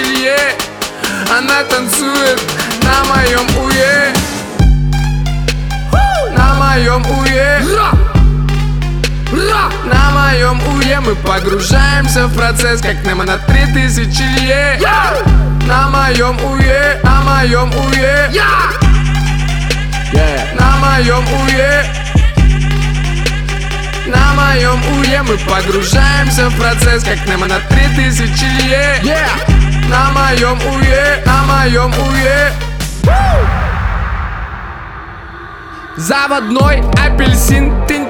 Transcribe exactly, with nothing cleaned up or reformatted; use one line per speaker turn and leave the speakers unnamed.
тысячелетие. Она танцует на моем уе, на моем уе, на моем уе. Мы погружаемся в процесс, как Немо на три тысячи лье. На моем уе, на моем уе, на моем уе, на моем уе. Мы погружаемся в процесс, как Немо на три тысячи лье. На моем уе, на моем уе. Заводной апельсин, ты